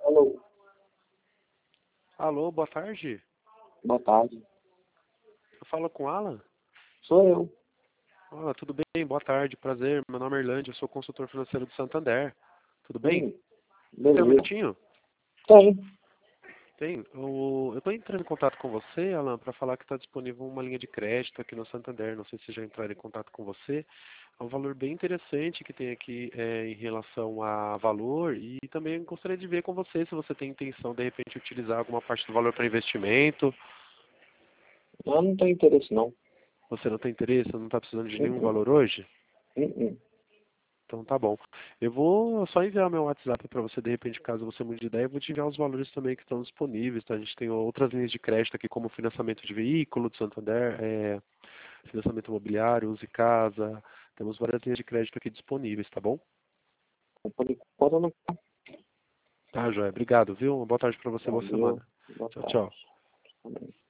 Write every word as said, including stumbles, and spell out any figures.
Alô, Alô, boa tarde. boa tarde. Eu falo com o Alan? Sou eu. Olá, tudo bem? Boa tarde, prazer. Meu nome é Erlândia, eu sou consultor financeiro do Santander. Tudo bem? Hum, Tem um beleza. minutinho? Tem. Tem. Eu estou entrando em contato com você, Alan, para falar que está disponível uma linha de crédito aqui no Santander. Não sei se já entraram em contato com você. É um valor bem interessante que tem aqui é, em relação a valor e também gostaria de ver com você se você tem intenção, de repente, utilizar alguma parte do valor para investimento. Eu não tenho interesse, não. Você não tem interesse, não está precisando de Hum, nenhum hum, valor hoje? hum, hum. Então tá bom. Eu vou só enviar meu WhatsApp para você, de repente, caso você mude de ideia, eu vou te enviar os valores também que estão disponíveis, tá? A gente tem outras linhas de crédito aqui, como financiamento de veículo do Santander, é, financiamento imobiliário, use casa, temos várias linhas de crédito aqui disponíveis, tá bom? Por enquanto eu não. Tá, Joia. Obrigado, viu? Uma boa tarde para você, boa semana. Valeu. Boa Tchau, tarde. tchau. Também.